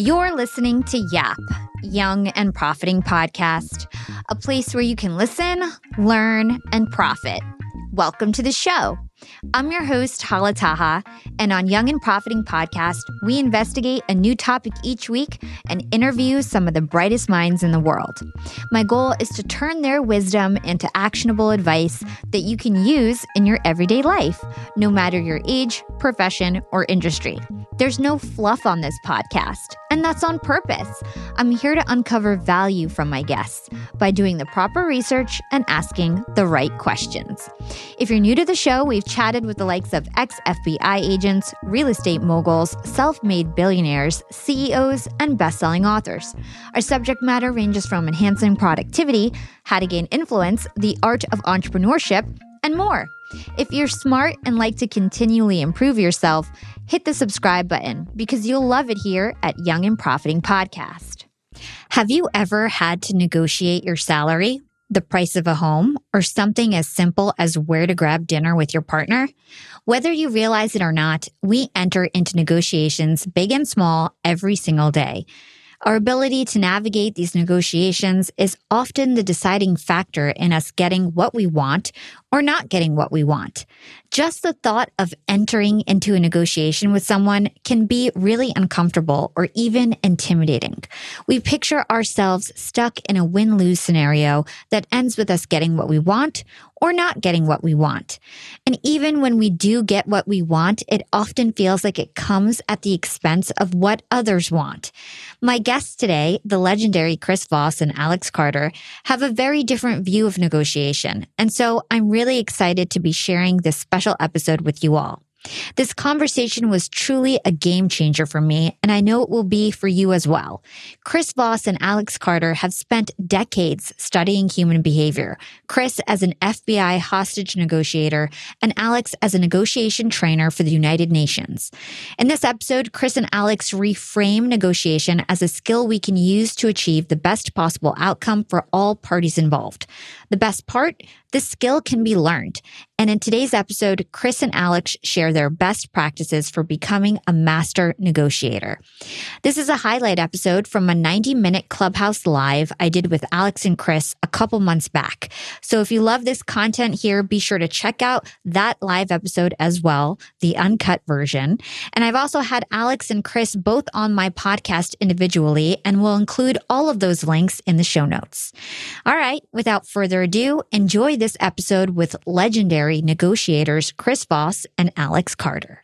You're listening to YAP, Young and Profiting Podcast, a place where you can listen, learn, and profit. Welcome to the show. I'm your host, Hala Taha, and on Young and Profiting Podcast, we investigate a new topic each week and interview some of the brightest minds in the world. My goal is to turn their wisdom into actionable advice that you can use in your everyday life, no matter your age, profession, or industry. There's no fluff on this podcast, and that's on purpose. I'm here to uncover value from my guests by doing the proper research and asking the right questions. If you're new to the show, we've chatted with the likes of ex-FBI agents, real estate moguls, self-made billionaires, CEOs, and best-selling authors. Our subject matter ranges from enhancing productivity, how to gain influence, the art of entrepreneurship, and more. If you're smart and like to continually improve yourself, hit the subscribe button because you'll love it here at Young and Profiting Podcast. Have you ever had to negotiate your salary, the price of a home, or something as simple as where to grab dinner with your partner? Whether you realize it or not, we enter into negotiations, big and small, every single day. Our ability to navigate these negotiations is often the deciding factor in us getting what we want or not getting what we want. Just the thought of entering into a negotiation with someone can be really uncomfortable or even intimidating. We picture ourselves stuck in a win-lose scenario that ends with us getting what we want or not getting what we want. And even when we do get what we want, it often feels like it comes at the expense of what others want. My guests today, the legendary Chris Voss and Alex Carter, have a very different view of negotiation. And so I'm really excited to be sharing this special episode with you all. This conversation was truly a game changer for me, and I know it will be for you as well. Chris Voss and Alex Carter have spent decades studying human behavior, Chris as an FBI hostage negotiator, and Alex as a negotiation trainer for the United Nations. In this episode, Chris and Alex reframe negotiation as a skill we can use to achieve the best possible outcome for all parties involved. The best part? This skill can be learned. And in today's episode, Chris and Alex share their best practices for becoming a master negotiator. This is a highlight episode from a 90-minute Clubhouse Live I did with Alex and Chris a couple months back. So if you love this content here, be sure to check out that live episode as well, the uncut version. And I've also had Alex and Chris both on my podcast individually, and we'll include all of those links in the show notes. All right, without further ado, enjoy this episode with legendary negotiators Chris Voss and Alex Carter.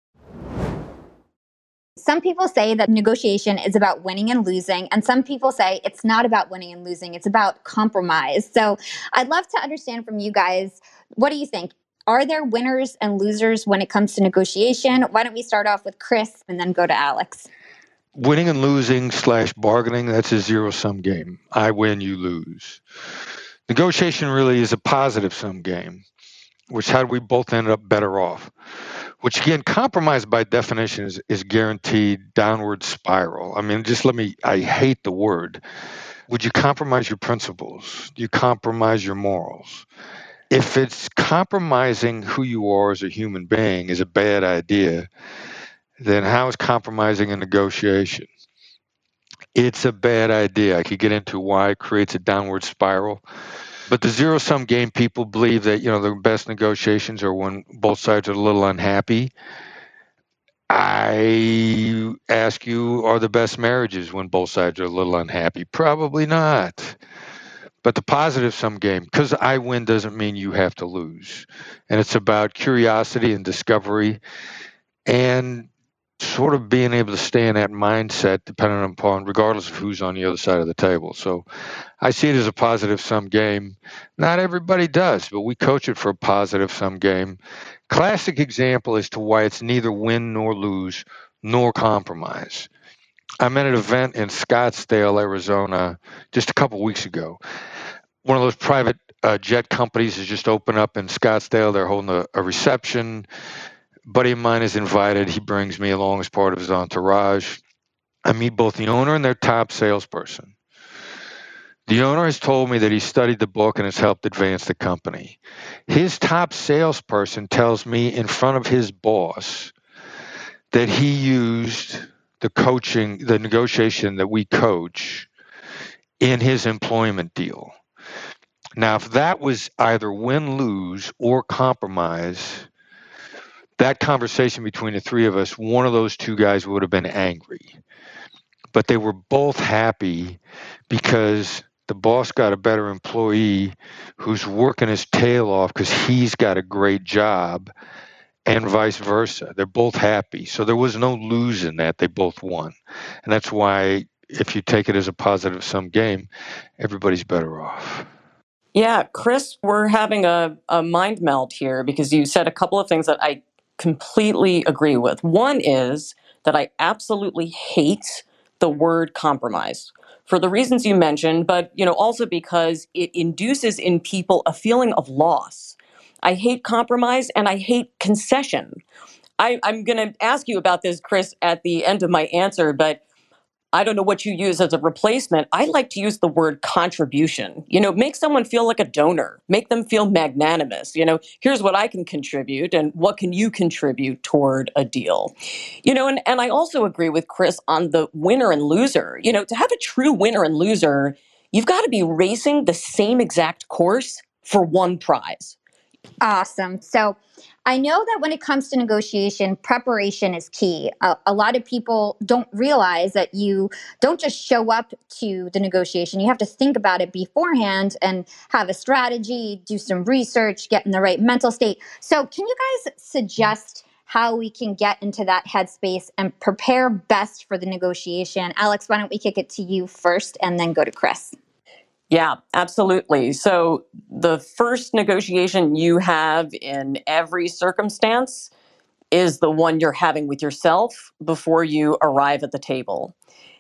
Some people say that negotiation is about winning and losing, and some people say it's not about winning and losing, it's about compromise. So I'd love to understand from you guys, what do you think? Are there winners and losers when it comes to negotiation? Why don't we start off with Chris and then go to Alex? Winning and losing / bargaining, that's a zero-sum game. I win, you lose. Negotiation really is a positive-sum game, which how do we both end up better off? Which again, compromise by definition is guaranteed downward spiral. I mean, I hate the word. Would you compromise your principles? Do you compromise your morals? If it's compromising who you are as a human being is a bad idea, then how is compromising a negotiation? It's a bad idea. I could get into why it creates a downward spiral. But the zero-sum game, people believe that, the best negotiations are when both sides are a little unhappy. I ask you, are the best marriages when both sides are a little unhappy? Probably not. But the positive-sum game, because I win doesn't mean you have to lose. And it's about curiosity and discovery and sort of being able to stay in that mindset depending upon, regardless of who's on the other side of the table. So I see it as a positive-sum game. Not everybody does, but we coach it for a positive-sum game. Classic example as to why it's neither win nor lose nor compromise. I'm at an event in Scottsdale, Arizona, just a couple weeks ago. One of those private jet companies has just opened up in Scottsdale. They're holding a reception. A buddy of mine is invited. He brings me along as part of his entourage. I meet both the owner and their top salesperson. The owner has told me that he studied the book and has helped advance the company. His top salesperson tells me in front of his boss that he used the negotiation that we coach in his employment deal. Now, if that was either win-lose or compromise, that conversation between the three of us, one of those two guys would have been angry. But they were both happy because the boss got a better employee who's working his tail off because he's got a great job, and vice versa. They're both happy. So there was no lose in that. They both won. And that's why, if you take it as a positive sum game, everybody's better off. Yeah, Chris, we're having a mind meld here because you said a couple of things that I completely agree with. One is that I absolutely hate the word compromise for the reasons you mentioned, but also because it induces in people a feeling of loss. I hate compromise and I hate concession. I'm going to ask you about this, Chris, at the end of my answer, but I don't know what you use as a replacement. I like to use the word contribution. Make someone feel like a donor, make them feel magnanimous. Here's what I can contribute and what can you contribute toward a deal. And I also agree with Chris on the winner and loser. To have a true winner and loser, you've got to be racing the same exact course for one prize. Awesome. So I know that when it comes to negotiation, preparation is key. A lot of people don't realize that you don't just show up to the negotiation. You have to think about it beforehand and have a strategy, do some research, get in the right mental state. So can you guys suggest how we can get into that headspace and prepare best for the negotiation? Alex, why don't we kick it to you first and then go to Chris? Yeah, absolutely. So the first negotiation you have in every circumstance is the one you're having with yourself before you arrive at the table.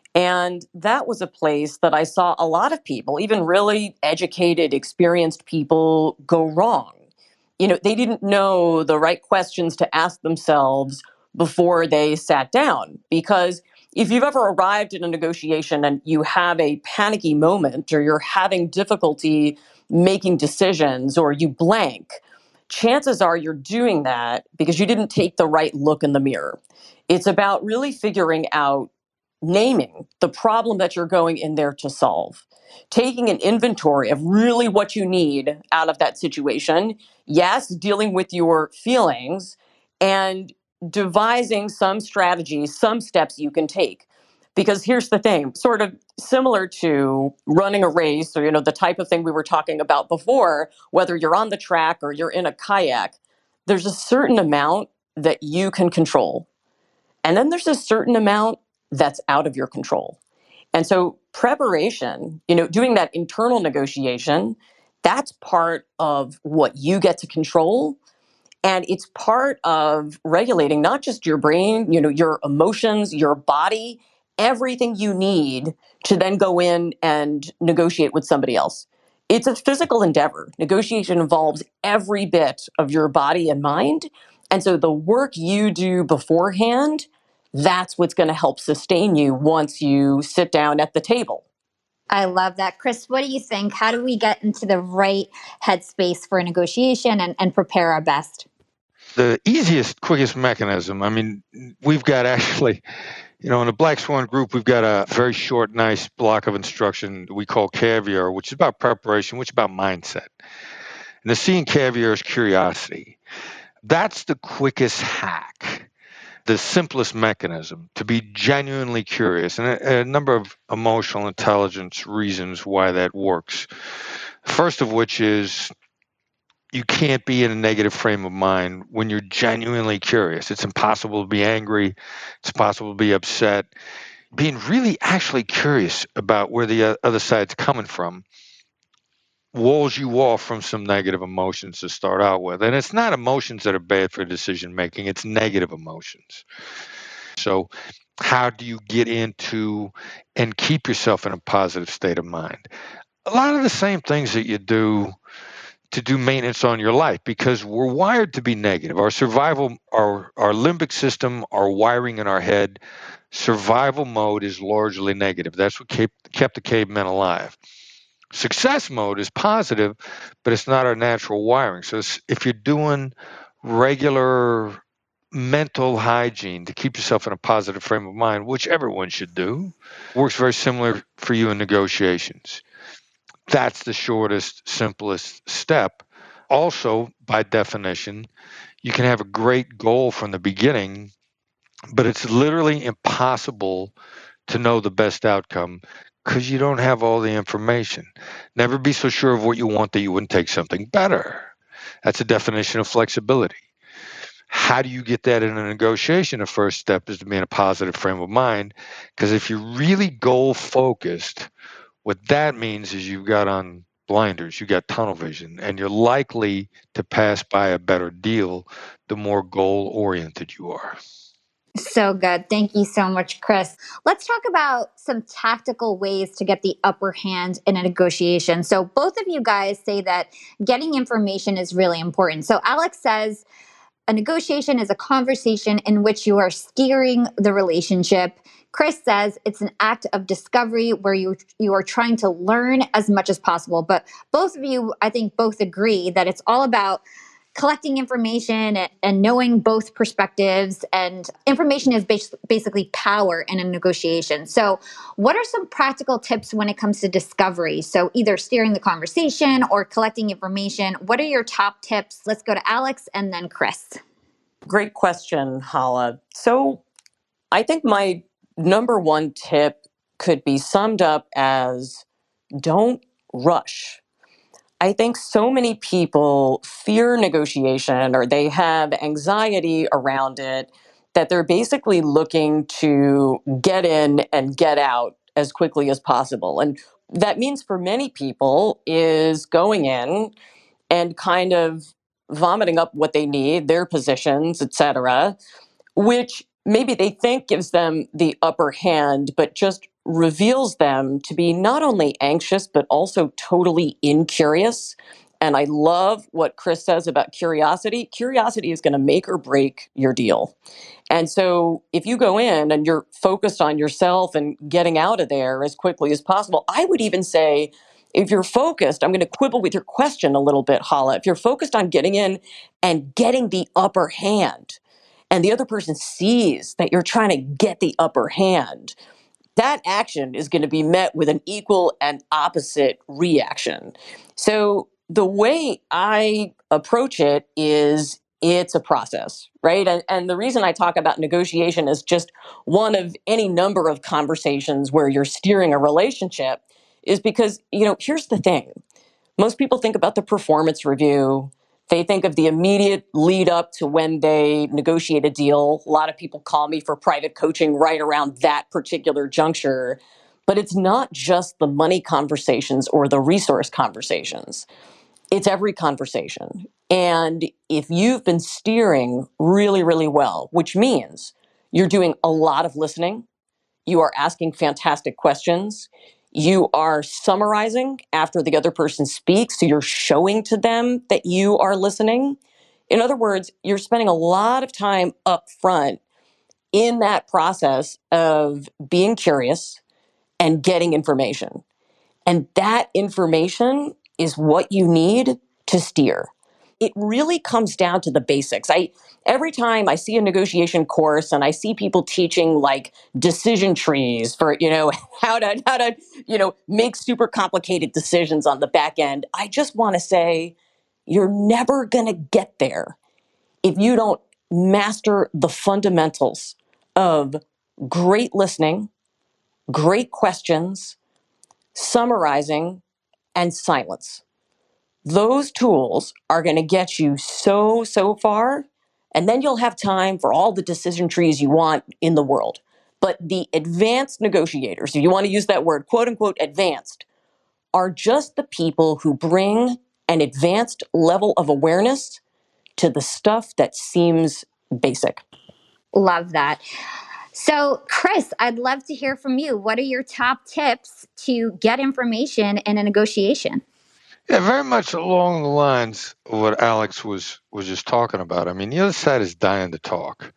And that was a place that I saw a lot of people, even really educated, experienced people, go wrong. They didn't know the right questions to ask themselves before they sat down. Because if you've ever arrived in a negotiation and you have a panicky moment or you're having difficulty making decisions or you blank, chances are you're doing that because you didn't take the right look in the mirror. It's about really figuring out, naming the problem that you're going in there to solve, taking an inventory of really what you need out of that situation. Yes, dealing with your feelings and devising some strategies, some steps you can take. Because here's the thing, sort of similar to running a race or, the type of thing we were talking about before, whether you're on the track or you're in a kayak, there's a certain amount that you can control. And then there's a certain amount that's out of your control. And so preparation, doing that internal negotiation, that's part of what you get to control. And it's part of regulating not just your brain, your emotions, your body, everything you need to then go in and negotiate with somebody else. It's a physical endeavor. Negotiation involves every bit of your body and mind. And so the work you do beforehand, that's what's going to help sustain you once you sit down at the table. I love that. Chris, what do you think? How do we get into the right headspace for a negotiation and prepare our best? The easiest, quickest mechanism, we've got actually, in the Black Swan group, we've got a very short, nice block of instruction we call Caviar, which is about preparation, which is about mindset. And the C in Caviar is curiosity. That's the quickest hack, the simplest mechanism to be genuinely curious, and a number of emotional intelligence reasons why that works. First of which is you can't be in a negative frame of mind when you're genuinely curious. It's impossible to be angry. It's possible to be upset. Being really actually curious about where the other side's coming from walls you off from some negative emotions to start out with. And it's not emotions that are bad for decision making, it's negative emotions. So how do you get into and keep yourself in a positive state of mind? A lot of the same things that you do to do maintenance on your life, because we're wired to be negative. Our survival, our limbic system, our wiring in our head, survival mode is largely negative. That's what kept the cavemen alive. Success mode is positive, but it's not our natural wiring. So if you're doing regular mental hygiene to keep yourself in a positive frame of mind, which everyone should do, works very similar for you in negotiations. That's the shortest, simplest step. Also, by definition, you can have a great goal from the beginning, but it's literally impossible to know the best outcome because you don't have all the information. Never be so sure of what you want that you wouldn't take something better. That's a definition of flexibility. How do you get that in a negotiation? The first step is to be in a positive frame of mind, because if you're really goal focused, what that means is you've got on blinders, you got tunnel vision, and you're likely to pass by a better deal the more goal oriented you are. So good. Thank you so much, Chris. Let's talk about some tactical ways to get the upper hand in a negotiation. So, both of you guys say that getting information is really important. So, Alex says a negotiation is a conversation in which you are steering the relationship. Chris says it's an act of discovery where you are trying to learn as much as possible. But both of you, I think, both agree that it's all about collecting information and knowing both perspectives, and information is basically power in a negotiation. So what are some practical tips when it comes to discovery? So either steering the conversation or collecting information. What are your top tips? Let's go to Alex and then Chris. Great question, Hala. So I think my number one tip could be summed up as don't rush. I think so many people fear negotiation or they have anxiety around it that they're basically looking to get in and get out as quickly as possible. And that means for many people is going in and kind of vomiting up what they need, their positions, etc., which maybe they think gives them the upper hand, but just reveals them to be not only anxious, but also totally incurious. And I love what Chris says about curiosity. Curiosity is going to make or break your deal. And so if you go in and you're focused on yourself and getting out of there as quickly as possible, I would even say, if you're focused, I'm going to quibble with your question a little bit, Hala. If you're focused on getting in and getting the upper hand, and the other person sees that you're trying to get the upper hand, that action is going to be met with an equal and opposite reaction. So the way I approach it is it's a process, right? And the reason I talk about negotiation is just one of any number of conversations where you're steering a relationship is because, here's the thing. Most people think about the performance review. They think of the immediate lead up to when they negotiate a deal. A lot of people call me for private coaching right around that particular juncture. But it's not just the money conversations or the resource conversations. It's every conversation. And if you've been steering really, really well, which means you're doing a lot of listening, you are asking fantastic questions, you are summarizing after the other person speaks, so you're showing to them that you are listening. In other words, you're spending a lot of time up front in that process of being curious and getting information. And that information is what you need to steer. It really comes down to the basics. Every time I see a negotiation course and I see people teaching like decision trees for, how to, make super complicated decisions on the back end, I just want to say you're never going to get there if you don't master the fundamentals of great listening, great questions, summarizing, and silence. Those tools are going to get you so far, and then you'll have time for all the decision trees you want in the world. But the advanced negotiators, if you want to use that word, quote unquote, advanced, are just the people who bring an advanced level of awareness to the stuff that seems basic. Love that. So, Chris, I'd love to hear from you. What are your top tips to get information in a negotiation? Yeah, very much along the lines of what Alex was just talking about. I mean, the other side is dying to talk,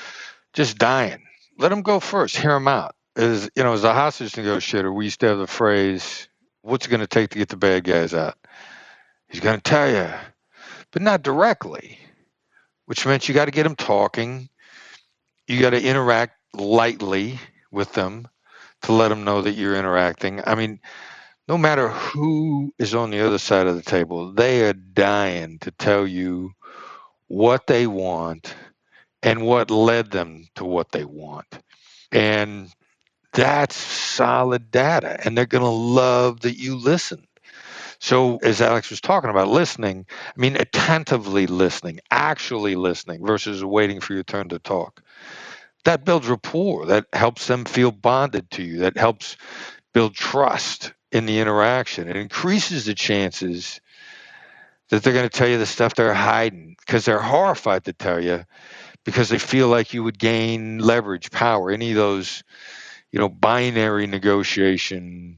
just dying. Let them go first. Hear them out. As a hostage negotiator, we used to have the phrase, "What's it going to take to get the bad guys out?" He's going to tell you, but not directly. which meant you got to get them talking. You got to interact lightly with them to let them know that you're interacting. I mean, no matter who is on the other side of the table, they are dying to tell you what they want and what led them to what they want. And that's solid data. And they're going to love that you listen. So as Alex was talking about listening, I mean, attentively listening, actually listening versus waiting for your turn to talk. That builds rapport. That helps them feel bonded to you. That helps build trust in the interaction. It increases the chances that they're going to tell you the stuff they're hiding because they're horrified to tell you because they feel like you would gain leverage, power, any of those, binary negotiation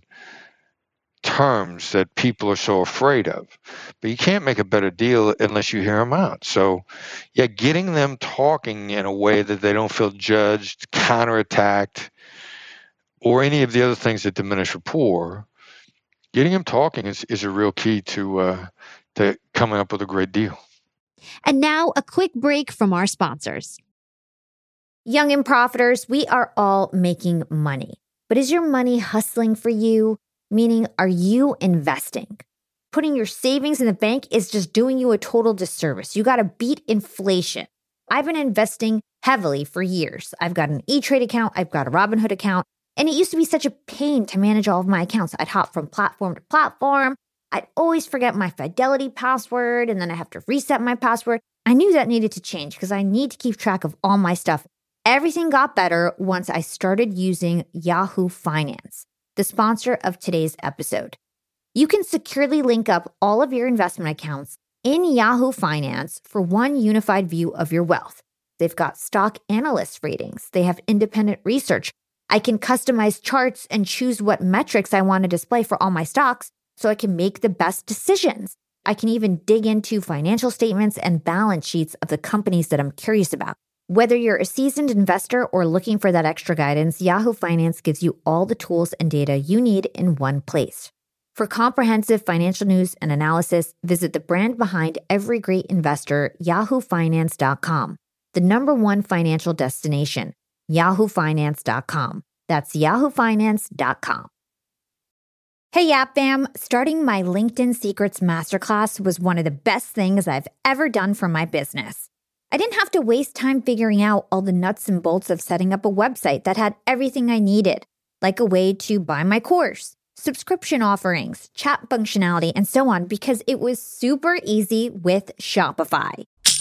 terms that people are so afraid of. But you can't make a better deal unless you hear them out. So, getting them talking in a way that they don't feel judged, counterattacked, or any of the other things that diminish rapport, getting them talking is a real key to coming up with a great deal. And now a quick break from our sponsors. Young and Profiters, we are all making money. But is your money hustling for you? Meaning, are you investing? Putting your savings in the bank is just doing you a total disservice. You got to beat inflation. I've been investing heavily for years. I've got an E-Trade account. I've got a Robinhood account. And it used to be such a pain to manage all of my accounts. I'd hop from platform to platform. I'd always forget my Fidelity password, and then I have to reset my password. I knew that needed to change because I need to keep track of all my stuff. Everything got better once I started using Yahoo Finance, the sponsor of today's episode. You can securely link up all of your investment accounts in Yahoo Finance for one unified view of your wealth. They've got stock analyst ratings. They have independent research. I can customize charts and choose what metrics I want to display for all my stocks so I can make the best decisions. I can even dig into financial statements and balance sheets of the companies that I'm curious about. Whether you're a seasoned investor or looking for that extra guidance, Yahoo Finance gives you all the tools and data you need in one place. For comprehensive financial news and analysis, visit the brand behind every great investor, yahoofinance.com, the #1 financial destination, yahoofinance.com. That's yahoofinance.com. Hey, Yap Fam! Starting my LinkedIn Secrets Masterclass was one of the best things I've ever done for my business. I didn't have to waste time figuring out all the nuts and bolts of setting up a website that had everything I needed, like a way to buy my course, subscription offerings, chat functionality, and so on, because it was super easy with Shopify.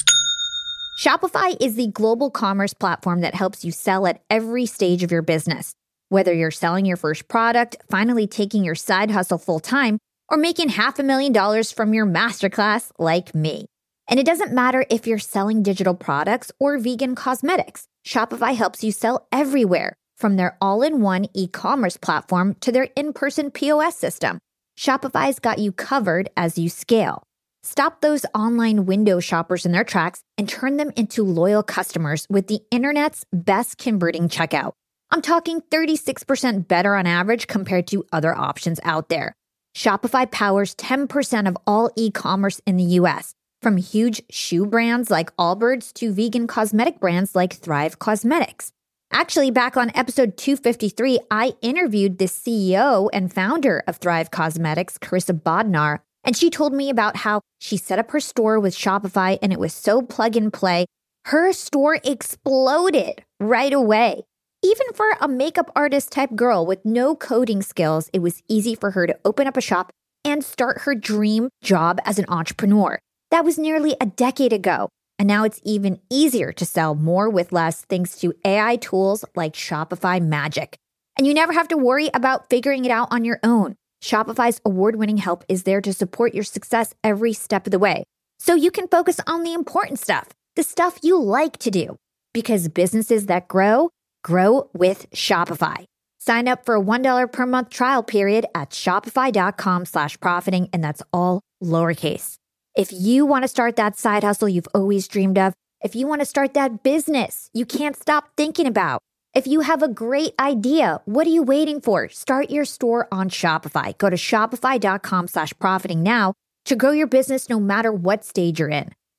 Shopify is the global commerce platform that helps you sell at every stage of your business. Whether you're selling your first product, finally taking your side hustle full-time, or making $500,000 from your masterclass like me. And it doesn't matter if you're selling digital products or vegan cosmetics. Shopify helps you sell everywhere, from their all-in-one e-commerce platform to their in-person POS system. Shopify's got you covered as you scale. Stop those online window shoppers in their tracks and turn them into loyal customers with the internet's best converting checkout. I'm talking 36% better on average compared to other options out there. Shopify powers 10% of all e-commerce in the US, from huge shoe brands like Allbirds to vegan cosmetic brands like Thrive Cosmetics. Actually, back on episode 253, I interviewed the CEO and founder of Thrive Cosmetics, Carissa Bodnar, and she told me about how she set up her store with Shopify and it was so plug and play. Her store exploded right away. Even for a makeup artist type girl with no coding skills, it was easy for her to open up a shop and start her dream job as an entrepreneur. That was nearly a decade ago, and now it's even easier to sell more with less thanks to AI tools like Shopify Magic. And you never have to worry about figuring it out on your own. Shopify's award-winning help is there to support your success every step of the way, so you can focus on the important stuff, the stuff you like to do. Because businesses that grow with Shopify. Sign up for a $1 per month trial period at shopify.com/profiting, and that's all lowercase. If you want to start that side hustle you've always dreamed of, if you want to start that business you can't stop thinking about, if you have a great idea, what are you waiting for? Start your store on Shopify. Go to shopify.com/profiting now to grow your business no matter what stage you're in.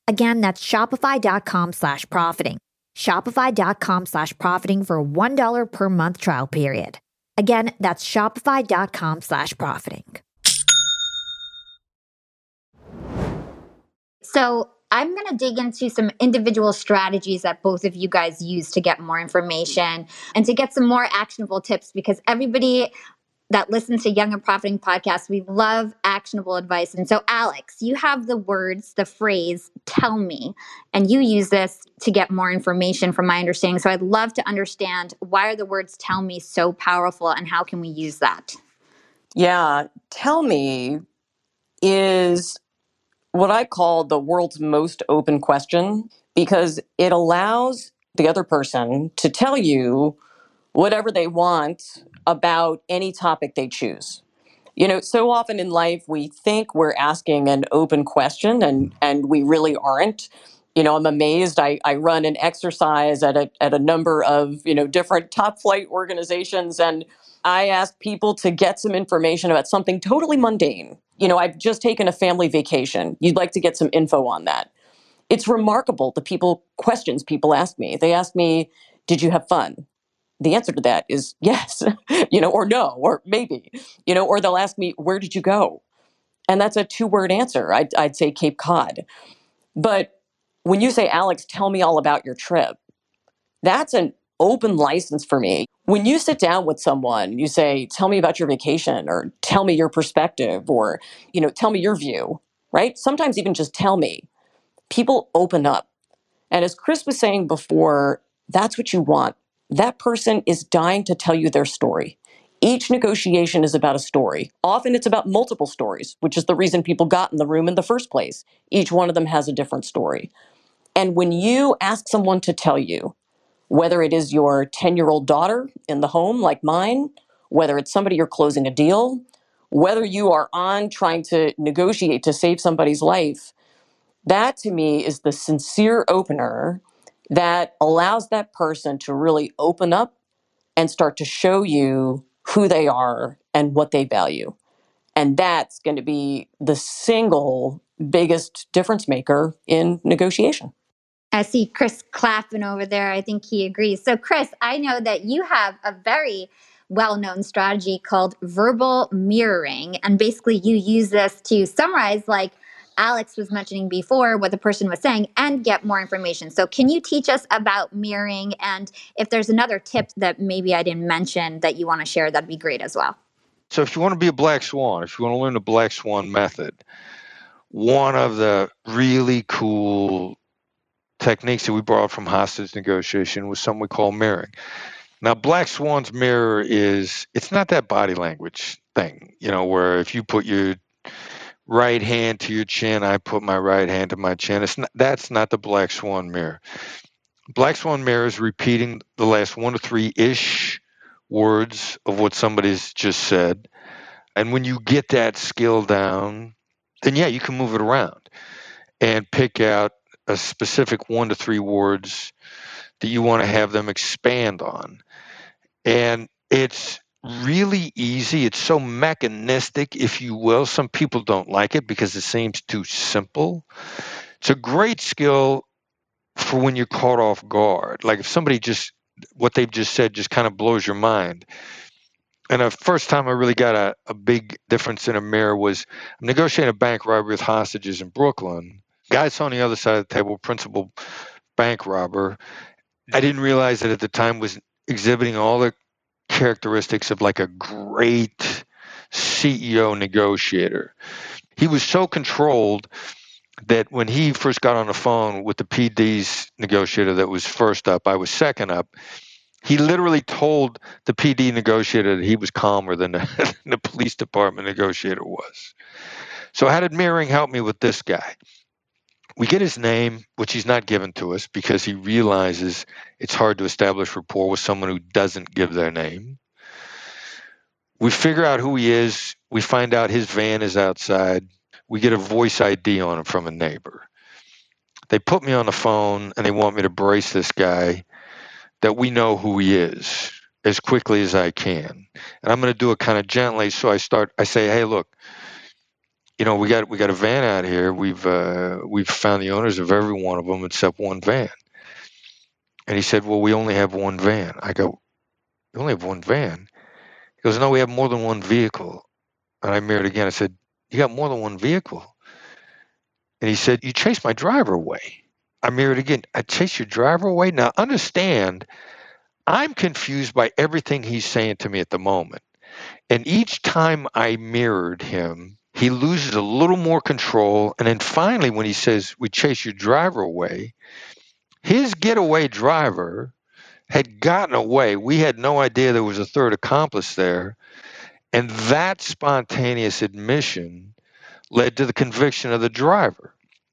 Again, that's shopify.com/profiting. Shopify.com/profiting for a $1 per month trial period. Again, that's shopify.com/profiting. So I'm going to dig into some individual strategies that both of you guys use to get more information and to get some more actionable tips, because everybody that listens to Young and Profiting podcast, we love actionable advice. And so, Alex, you have the phrase, tell me, and you use this to get more information from my understanding. So I'd love to understand, why are the words tell me so powerful, and how can we use that? Yeah, tell me is what I call the world's most open question, because it allows the other person to tell you whatever they want about any topic they choose. So often in life we think we're asking an open question, and we really aren't. I'm amazed. I run an exercise at a number of, different top flight organizations, and I ask people to get some information about something totally mundane. I've just taken a family vacation. You'd like to get some info on that. It's remarkable the questions people ask me. They ask me, did you have fun? The answer to that is yes, or no, or maybe, or they'll ask me, where did you go? And that's a 2-word answer. I'd say Cape Cod. But when you say, Alex, tell me all about your trip, that's an open license for me. When you sit down with someone, you say, tell me about your vacation, or tell me your perspective, or, tell me your view, right? Sometimes even just tell me. People open up. And as Chris was saying before, that's what you want. That person is dying to tell you their story. Each negotiation is about a story. Often it's about multiple stories, which is the reason people got in the room in the first place. Each one of them has a different story. And when you ask someone to tell you, whether it is your 10-year-old daughter in the home like mine, whether it's somebody you're closing a deal, whether you are on trying to negotiate to save somebody's life, that to me is the sincere opener that allows that person to really open up and start to show you who they are and what they value. And that's going to be the single biggest difference maker in negotiation. I see Chris clapping over there. I think he agrees. So, Chris, I know that you have a very well-known strategy called verbal mirroring. And basically you use this to summarize, like Alex was mentioning before, what the person was saying, and get more information. So can you teach us about mirroring? And if there's another tip that maybe I didn't mention that you want to share, that'd be great as well. So if you want to be a black swan, if you want to learn the black swan method, one of the really cool techniques that we borrowed from hostage negotiation was something we call mirroring. Now, black swan's mirror it's not that body language thing, where if you put your right hand to your chin, I put my right hand to my chin. That's not the black swan mirror. Black swan mirror is repeating the last 1 to 3-ish words of what somebody's just said. And when you get that skill down, then yeah, you can move it around and pick out a specific 1 to 3 words that you want to have them expand on. And it's really easy. It's so mechanistic, if you will. Some people don't like it because it seems too simple. It's a great skill for when you're caught off guard. Like if somebody what they've just said just kind of blows your mind. And the first time I really got a big difference in a mirror was I'm negotiating a bank robbery with hostages in Brooklyn. Guy's on the other side of the table, principal bank robber. I didn't realize that at the time was exhibiting all the characteristics of like a great CEO negotiator. He was so controlled that when he first got on the phone with the PD's negotiator that was first up, I was second up, he literally told the PD negotiator that he was calmer than the police department negotiator was. So how did mirroring help me with this guy? We get his name, which he's not given to us because he realizes it's hard to establish rapport with someone who doesn't give their name. We figure out who he is. We find out his van is outside. We get a voice ID on him from a neighbor. They put me on the phone and they want me to brace this guy that we know who he is as quickly as I can. And I'm going to do it kind of gently. So I say, hey, look, we got a van out here. We've found the owners of every one of them except one van. And he said, well, we only have one van. I go, you only have one van? He goes, no, we have more than one vehicle. And I mirrored again. I said, you got more than one vehicle? And he said, you chased my driver away. I mirrored again. I chased your driver away? Now understand, I'm confused by everything he's saying to me at the moment. And each time I mirrored him, he loses a little more control. And then finally, when he says, we chase your driver away, his getaway driver had gotten away. We had no idea there was a third accomplice there. And that spontaneous admission led to the conviction of the driver.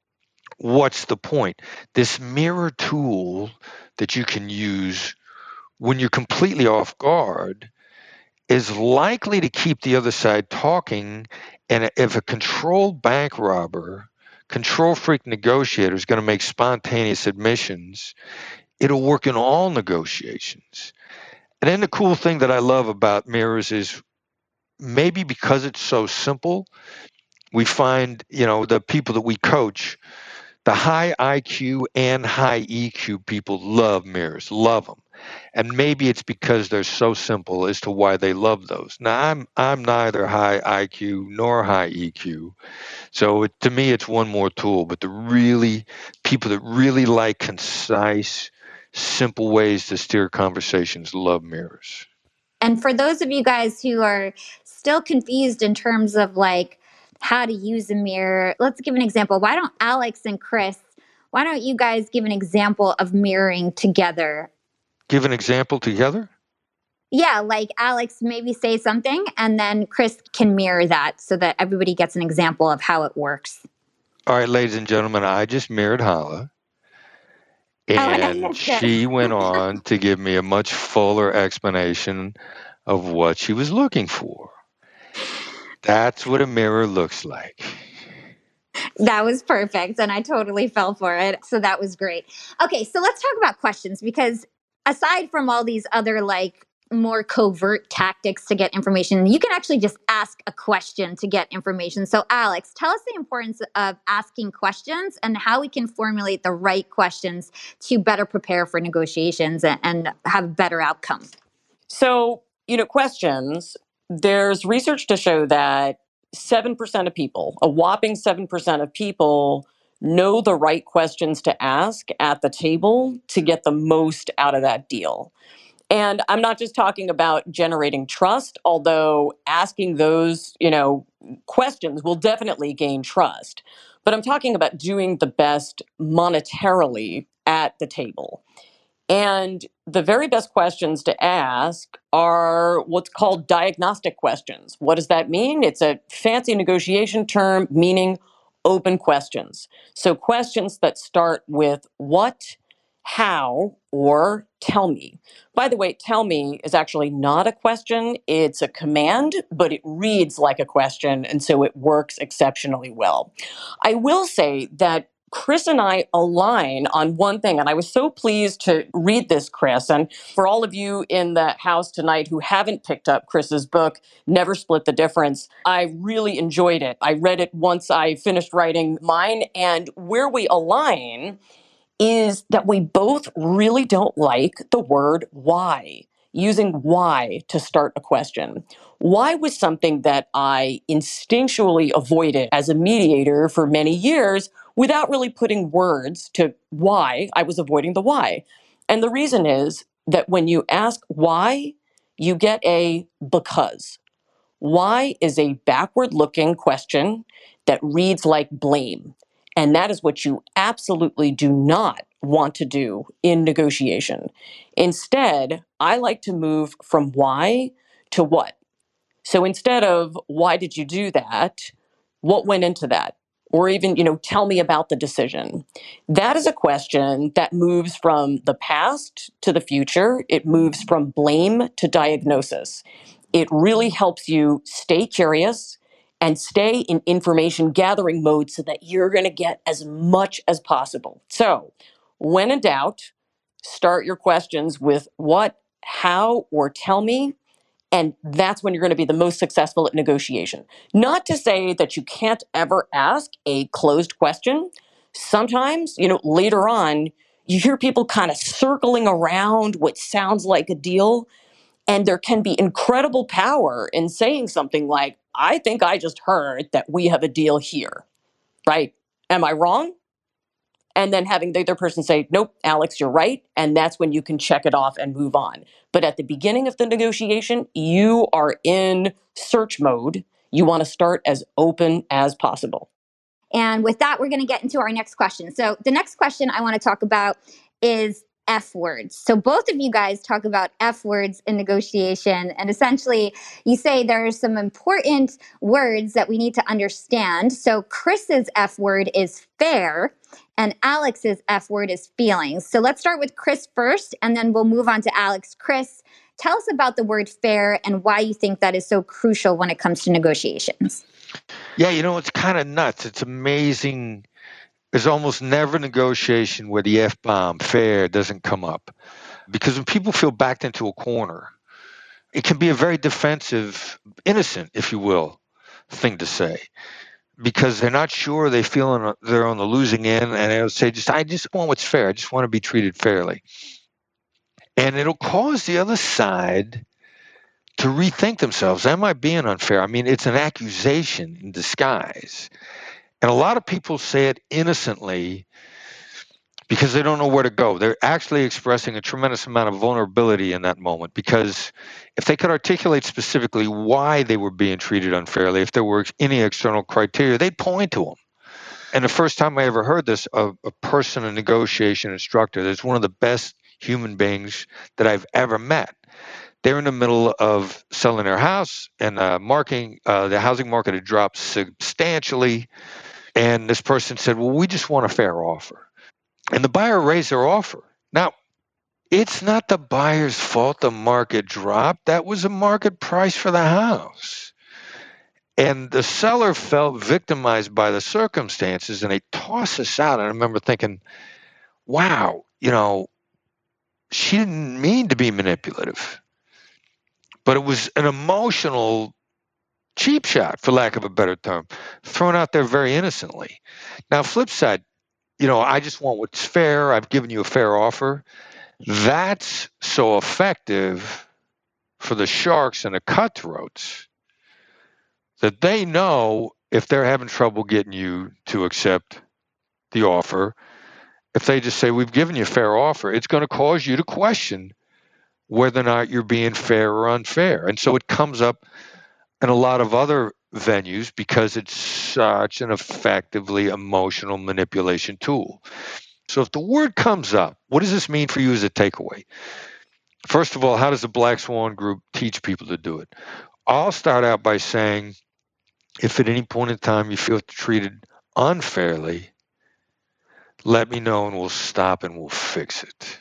What's the point? This mirror tool that you can use when you're completely off guard is likely to keep the other side talking. And if a controlled bank robber, control freak negotiator is going to make spontaneous admissions, it'll work in all negotiations. And then the cool thing that I love about mirrors is maybe because it's so simple, we find, the people that we coach, the high IQ and high EQ people love mirrors, love them. And maybe it's because they're so simple as to why they love those. Now, I'm neither high IQ nor high EQ. So to me, it's one more tool. But people that really like concise, simple ways to steer conversations love mirrors. And for those of you guys who are still confused in terms of like how to use a mirror, let's give an example. Why don't Alex and Chris, why don't you guys give an example of mirroring together? Give an example together? Yeah, like Alex maybe say something and then Chris can mirror that so that everybody gets an example of how it works. All right, ladies and gentlemen, I just mirrored Hala. And she went on to give me a much fuller explanation of what she was looking for. That's what a mirror looks like. That was perfect. And I totally fell for it. So that was great. Okay, so let's talk about questions, because aside from all these other like more covert tactics to get information, you can actually just ask a question to get information. So Alex, tell us the importance of asking questions and how we can formulate the right questions to better prepare for negotiations and have better outcomes. So, questions, there's research to show that 7% of people, a whopping 7% of people, know the right questions to ask at the table to get the most out of that deal. And I'm not just talking about generating trust, although asking those, questions will definitely gain trust. But I'm talking about doing the best monetarily at the table. And the very best questions to ask are what's called diagnostic questions. What does that mean? It's a fancy negotiation term meaning open questions. So questions that start with what, how, or tell me. By the way, tell me is actually not a question. It's a command, but it reads like a question, and so it works exceptionally well. I will say that Chris and I align on one thing, and I was so pleased to read this, Chris. And for all of you in the house tonight who haven't picked up Chris's book, Never Split the Difference, I really enjoyed it. I read it once I finished writing mine, and where we align is that we both really don't like the word why, using why to start a question. Why was something that I instinctually avoided as a mediator for many years without really putting words to why I was avoiding the why. And the reason is that when you ask why, you get a because. Why is a backward looking question that reads like blame. And that is what you absolutely do not want to do in negotiation. Instead, I like to move from why to what. So instead of why did you do that, what went into that? Or even, tell me about the decision. That is a question that moves from the past to the future. It moves from blame to diagnosis. It really helps you stay curious and stay in information gathering mode so that you're going to get as much as possible. So, when in doubt, start your questions with what, how, or tell me, And that's when you're going to be the most successful at negotiation. Not to say that you can't ever ask a closed question. Sometimes, later on, you hear people kind of circling around what sounds like a deal. And there can be incredible power in saying something like, I think I just heard that we have a deal here, right? Am I wrong? And then having the other person say, nope, Alex, you're right. And that's when you can check it off and move on. But at the beginning of the negotiation, you are in search mode. You want to start as open as possible. And with that, we're going to get into our next question. So the next question I want to talk about is F words. So both of you guys talk about F words in negotiation. And essentially, you say there are some important words that we need to understand. So Chris's F word is fair, and Alex's F word is feelings. So let's start with Chris first, and then we'll move on to Alex. Chris, tell us about the word fair and why you think that is so crucial when it comes to negotiations. Yeah, it's kind of nuts. It's amazing. There's almost never a negotiation where the F-bomb, fair, doesn't come up. Because when people feel backed into a corner, it can be a very defensive, innocent, if you will, thing to say. Because they're not sure, they feel they're on the losing end, and they'll say, I just want what's fair. I just want to be treated fairly. And it'll cause the other side to rethink themselves. Am I being unfair? I mean, it's an accusation in disguise. And a lot of people say it innocently because they don't know where to go. They're actually expressing a tremendous amount of vulnerability in that moment, because if they could articulate specifically why they were being treated unfairly, if there were any external criteria, they'd point to them. And the first time I ever heard this, a person, a negotiation instructor, that's one of the best human beings that I've ever met. They're in the middle of selling their house, and the housing market had dropped substantially. And this person said, well, we just want a fair offer. And the buyer raised their offer. Now, it's not the buyer's fault the market dropped. That was the market price for the house. And the seller felt victimized by the circumstances, and they tossed us out. And I remember thinking, wow, she didn't mean to be manipulative. But it was an emotional cheap shot, for lack of a better term, thrown out there very innocently. Now, flip side, I just want what's fair. I've given you a fair offer. That's so effective for the sharks and the cutthroats that they know if they're having trouble getting you to accept the offer, if they just say, we've given you a fair offer, it's going to cause you to question whether or not you're being fair or unfair. And so it comes up in a lot of other venues because it's such an effectively emotional manipulation tool. So if the word comes up, what does this mean for you as a takeaway? First of all, how does the Black Swan Group teach people to do it? I'll start out by saying, if at any point in time you feel treated unfairly, let me know and we'll stop and we'll fix it.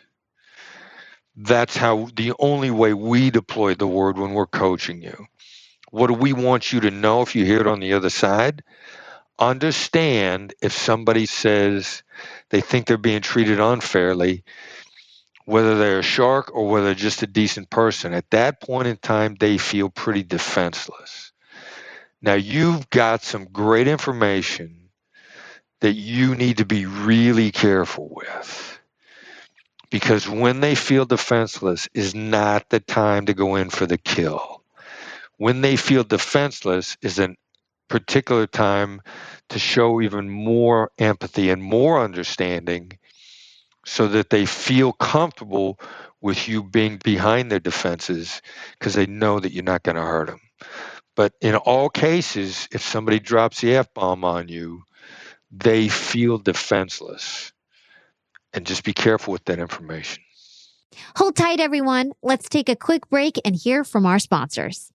That's the only way we deploy the word when we're coaching you. What do we want you to know if you hear it on the other side? Understand if somebody says they think they're being treated unfairly, whether they're a shark or whether they're just a decent person. At that point in time, they feel pretty defenseless. Now, you've got some great information that you need to be really careful with, because when they feel defenseless is not the time to go in for the kill. When they feel defenseless is a particular time to show even more empathy and more understanding so that they feel comfortable with you being behind their defenses, because they know that you're not going to hurt them. But in all cases, if somebody drops the F-bomb on you, they feel defenseless. And just be careful with that information. Hold tight, everyone. Let's take a quick break and hear from our sponsors.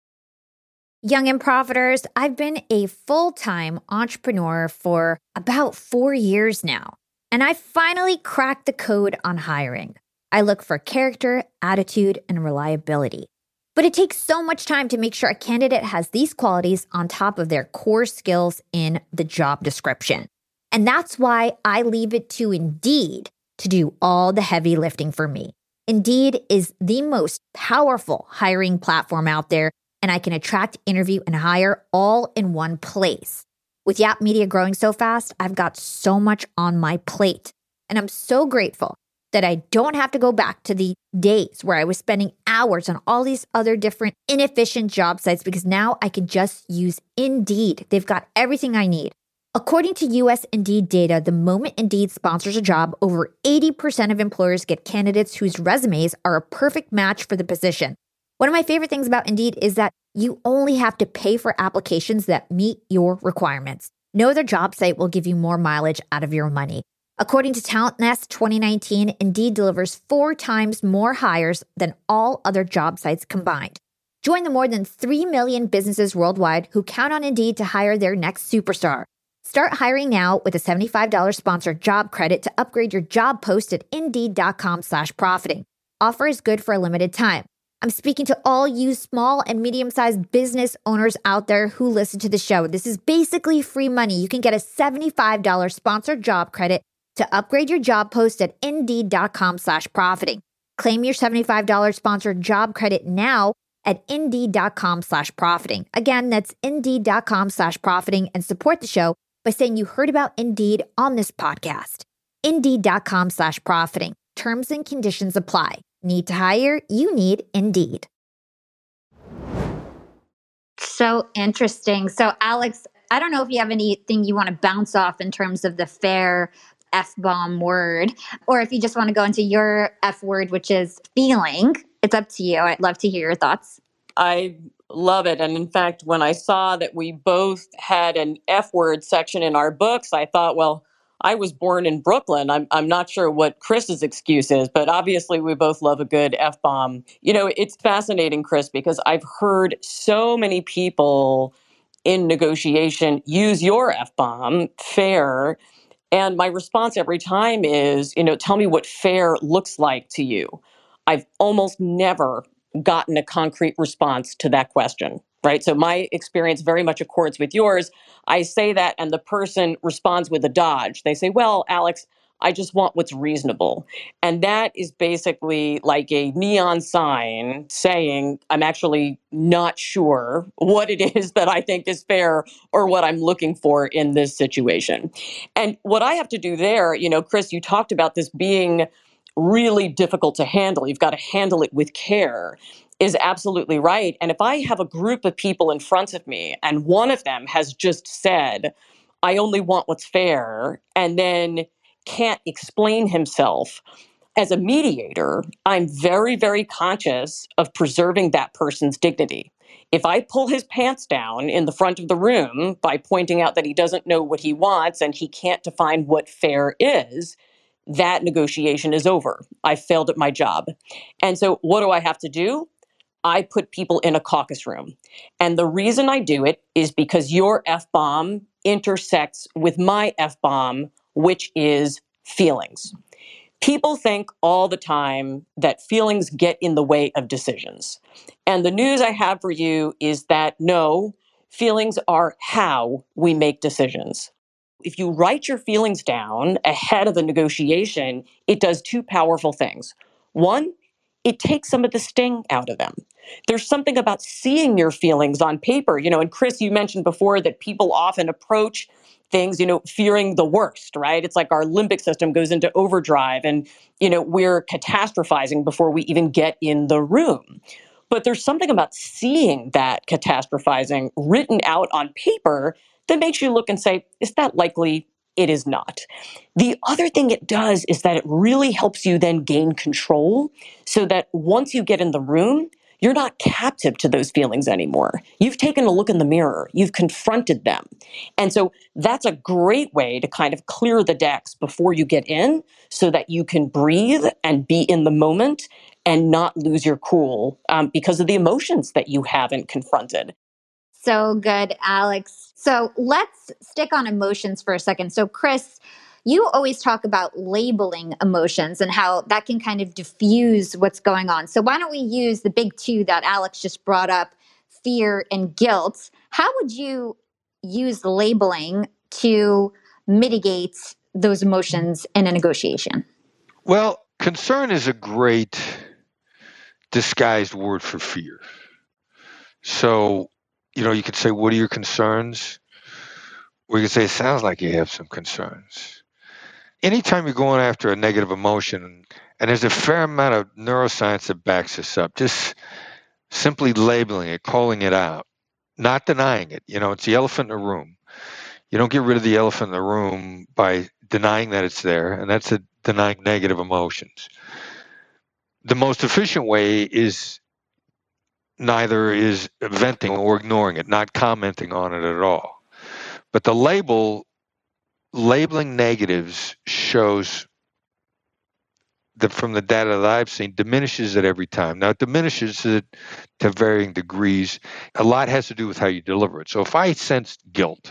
Young and Profiters, I've been a full-time entrepreneur for about 4 years now, and I finally cracked the code on hiring. I look for character, attitude, and reliability. But it takes so much time to make sure a candidate has these qualities on top of their core skills in the job description. And that's why I leave it to Indeed to do all the heavy lifting for me. Indeed is the most powerful hiring platform out there, and I can attract, interview, and hire all in one place. With Yap Media growing so fast, I've got so much on my plate, and I'm so grateful that I don't have to go back to the days where I was spending hours on all these other different inefficient job sites, because now I can just use Indeed. They've got everything I need. According to US Indeed data, the moment Indeed sponsors a job, over 80% of employers get candidates whose resumes are a perfect match for the position. One of my favorite things about Indeed is that you only have to pay for applications that meet your requirements. No other job site will give you more mileage out of your money. According to Talent Nest 2019, Indeed delivers 4 times more hires than all other job sites combined. Join the more than 3 million businesses worldwide who count on Indeed to hire their next superstar. Start hiring now with a $75 sponsored job credit to upgrade your job post at Indeed.com/profiting. Offer is good for a limited time. I'm speaking to all you small and medium-sized business owners out there who listen to the show. This is basically free money. You can get a $75 sponsored job credit to upgrade your job post at Indeed.com/profiting. Claim your $75 sponsored job credit now at Indeed.com/profiting. Again, that's Indeed.com/profiting, and support the show by saying you heard about Indeed on this podcast. Indeed.com/profiting. Terms and conditions apply. Need to hire? You need Indeed. So interesting. So, Alex, I don't know if you have anything you want to bounce off in terms of the fair F-bomb word, or if you just want to go into your F word, which is feeling. It's up to you. I'd love to hear your thoughts. I love it. And in fact, when I saw that we both had an F word section in our books, I thought, well, I was born in Brooklyn. I'm not sure what Chris's excuse is, but obviously we both love a good F-bomb. You know, it's fascinating, Chris, because I've heard so many people in negotiation use your F-bomb, fair. And my response every time is, tell me what fair looks like to you. I've almost never gotten a concrete response to that question, right? So my experience very much accords with yours. I say that and the person responds with a dodge. They say, well, Alex, I just want what's reasonable. And that is basically like a neon sign saying, I'm actually not sure what it is that I think is fair or what I'm looking for in this situation. And what I have to do there, Chris, you talked about this being really difficult to handle. You've got to handle it with care, is absolutely right. And if I have a group of people in front of me and one of them has just said, I only want what's fair, and then can't explain himself, as a mediator, I'm very, very conscious of preserving that person's dignity. If I pull his pants down in the front of the room by pointing out that he doesn't know what he wants and he can't define what fair is, that negotiation is over. I failed at my job. And so what do I have to do? I put people in a caucus room. And the reason I do it is because your F-bomb intersects with my F-bomb, which is feelings. People think all the time that feelings get in the way of decisions. And the news I have for you is that no, feelings are how we make decisions. If you write your feelings down ahead of a negotiation, it does 2 powerful things. One, it takes some of the sting out of them. There's something about seeing your feelings on paper, and Chris, you mentioned before that people often approach things, fearing the worst, right? It's like our limbic system goes into overdrive and, we're catastrophizing before we even get in the room. But there's something about seeing that catastrophizing written out on paper that makes you look and say, is that likely? It is not. The other thing it does is that it really helps you then gain control so that once you get in the room, you're not captive to those feelings anymore. You've taken a look in the mirror. You've confronted them. And so that's a great way to kind of clear the decks before you get in so that you can breathe and be in the moment and not lose your cool because of the emotions that you haven't confronted. So good, Alex. So let's stick on emotions for a second. So, Chris, you always talk about labeling emotions and how that can kind of diffuse what's going on. So why don't we use the big 2 that Alex just brought up, fear and guilt? How would you use labeling to mitigate those emotions in a negotiation? Well, Concern is a great disguised word for fear. So, you could say, what are your concerns? Or you could say, it sounds like you have some concerns. Anytime you're going after a negative emotion, and there's a fair amount of neuroscience that backs this up, just simply labeling it, calling it out, not denying it. It's the elephant in the room. You don't get rid of the elephant in the room by denying that it's there, and that's denying negative emotions. The most efficient way is neither is venting or ignoring it, not commenting on it at all. But the labeling negatives shows that, from the data that I've seen, diminishes it every time. Now, it diminishes it to varying degrees. A lot has to do with how you deliver it. So if I sense guilt,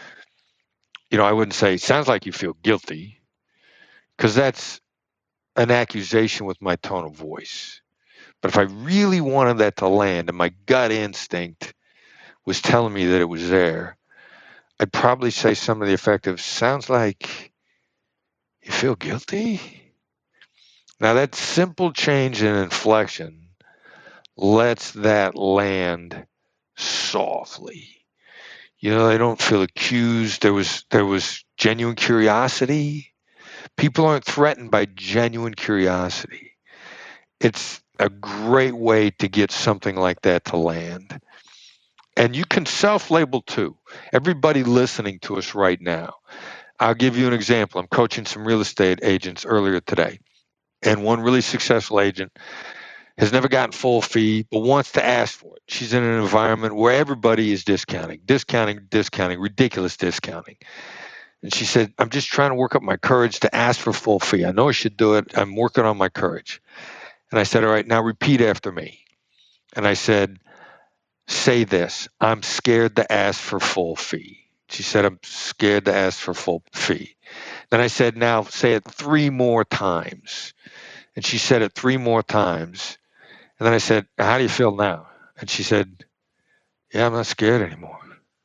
I wouldn't say, sounds like you feel guilty, because that's an accusation with my tone of voice. But if I really wanted that to land and my gut instinct was telling me that it was there, I'd probably say some of the effective, sounds like you feel guilty. Now, that simple change in inflection lets that land softly. They don't feel accused. There was genuine curiosity. People aren't threatened by genuine curiosity. It's a great way to get something like that to land. And you can self-label too. Everybody listening to us right now, I'll give you an example. I'm coaching some real estate agents earlier today, and one really successful agent has never gotten full fee, but wants to ask for it. She's in an environment where everybody is discounting, ridiculous discounting. And she said, I'm just trying to work up my courage to ask for full fee. I know I should do it. I'm working on my courage. And I said, all right, now repeat after me. And I said, say this, I'm scared to ask for full fee. She said, I'm scared to ask for full fee. Then I said, now say it 3 more times. And she said it 3 more times. And then I said, how do you feel now? And she said, yeah, I'm not scared anymore.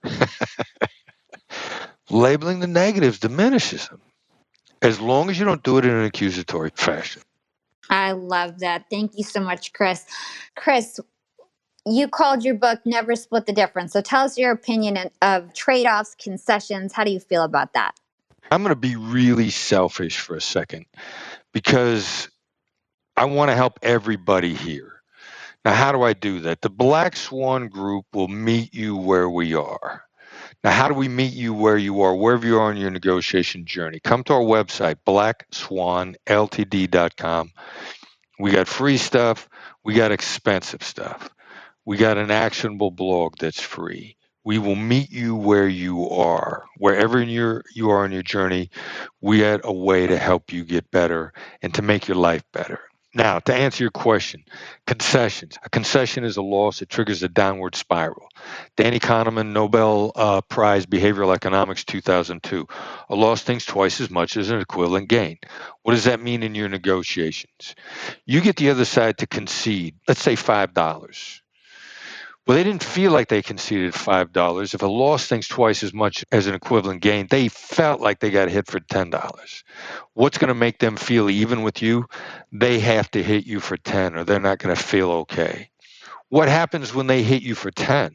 Labeling the negatives diminishes them, as long as you don't do it in an accusatory fashion. I love that. Thank you so much, Chris. Chris, you called your book Never Split the Difference. So tell us your opinion of trade-offs, concessions. How do you feel about that? I'm going to be really selfish for a second, because I want to help everybody here. Now, how do I do that? The Black Swan Group will meet you where we are. Now, how do we meet you where you are, wherever you are in your negotiation journey? Come to our website, blackswanltd.com. We got free stuff. We got expensive stuff. We got an actionable blog that's free. We will meet you where you are. Wherever you are in your journey, we had a way to help you get better and to make your life better. Now, to answer your question, concessions. A concession is a loss that triggers a downward spiral. Danny Kahneman, Nobel Prize, Behavioral Economics, 2002. A loss thinks twice as much as an equivalent gain. What does that mean in your negotiations? You get the other side to concede, let's say $5. Well, they didn't feel like they conceded $5. If a loss thinks twice as much as an equivalent gain, they felt like they got hit for $10. What's going to make them feel even with you? They have to hit you for 10 or they're not going to feel okay. What happens when they hit you for 10?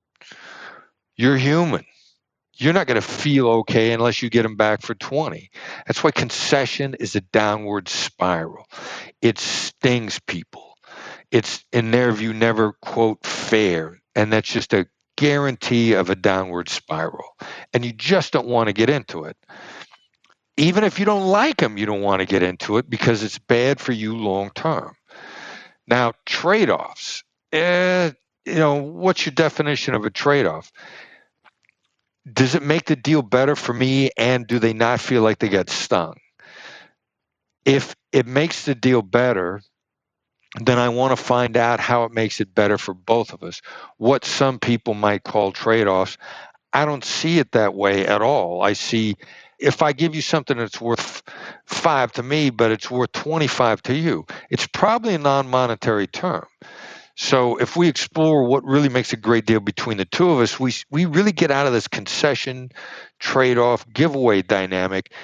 You're human. You're not going to feel okay unless you get them back for 20. That's why concession is a downward spiral. It stings people. It's, in their view, never, quote, fair. And that's just a guarantee of a downward spiral. And you just don't want to get into it. Even if you don't like them, you don't want to get into it because it's bad for you long term. Now, trade-offs. What's your definition of a trade-off? Does it make the deal better for me, and do they not feel like they got stung? If it makes the deal better, then I want to find out how it makes it better for both of us. What some people might call trade-offs, I don't see it that way at all. I see, if I give you something that's worth $5 to me, but it's worth $25 to you, it's probably a non-monetary term. So if we explore what really makes a great deal between the two of us, we really get out of this concession, trade-off, giveaway dynamic,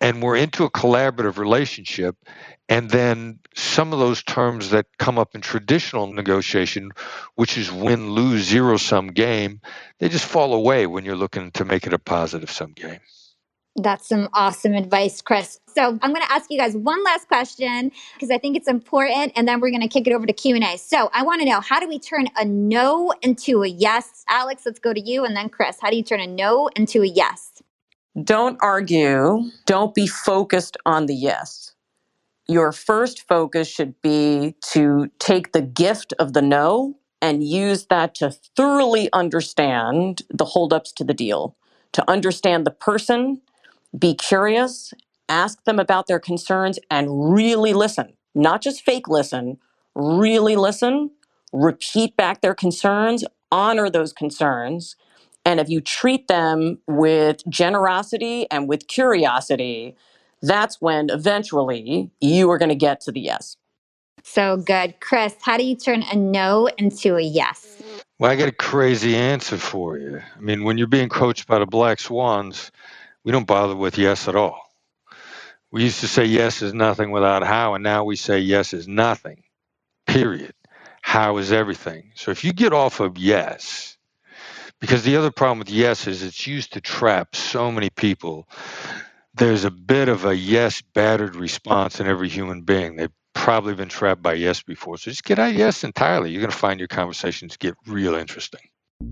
and we're into a collaborative relationship, and then some of those terms that come up in traditional negotiation, which is win, lose, zero-sum game, they just fall away when you're looking to make it a positive-sum game. That's some awesome advice, Chris. So I'm going to ask you guys one last question because I think it's important, and then we're going to kick it over to Q&A. So I want to know, how do we turn a no into a yes? Alex, let's go to you, and then Chris. How do you turn a no into a yes? Don't argue. Don't be focused on the yes. Your first focus should be to take the gift of the no and use that to thoroughly understand the holdups to the deal, to understand the person, be curious, ask them about their concerns, and really listen. Not just fake listen, really listen, repeat back their concerns, honor those concerns. And if you treat them with generosity and with curiosity, that's when eventually you are going to get to the yes. So good. Chris, how do you turn a no into a yes? Well, I got a crazy answer for you. I mean, when you're being coached by the Black Swans, we don't bother with yes at all. We used to say yes is nothing without how, and now we say yes is nothing, period. How is everything. So if you get off of yes, because the other problem with yes is it's used to trap so many people. There's a bit of a yes battered response in every human being. They've probably been trapped by yes before. So just get out of yes entirely. You're going to find your conversations get real interesting.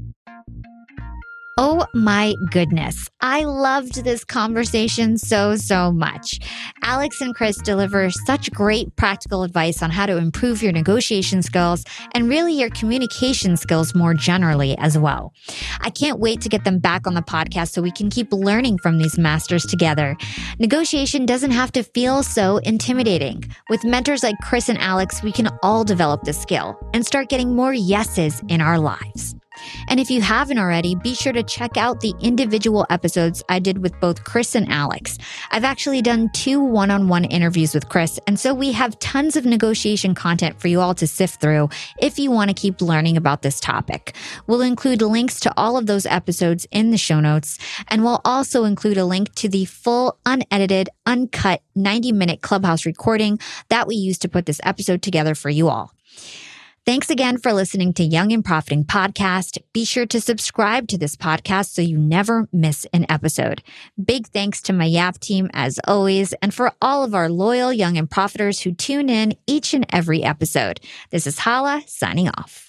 Oh my goodness. I loved this conversation so much. Alex and Chris deliver such great practical advice on how to improve your negotiation skills and really your communication skills more generally as well. I can't wait to get them back on the podcast so we can keep learning from these masters together. Negotiation doesn't have to feel so intimidating. With mentors like Chris and Alex, we can all develop the skill and start getting more yeses in our lives. And if you haven't already, be sure to check out the individual episodes I did with both Chris and Alex. I've actually done 2 one-on-one interviews with Chris, and so we have tons of negotiation content for you all to sift through if you want to keep learning about this topic. We'll include links to all of those episodes in the show notes, and we'll also include a link to the full, unedited, uncut 90-minute Clubhouse recording that we used to put this episode together for you all. Thanks again for listening to Young and Profiting Podcast. Be sure to subscribe to this podcast so you never miss an episode. Big thanks to my YAP team as always, and for all of our loyal Young and Profiters who tune in each and every episode. This is Hala signing off.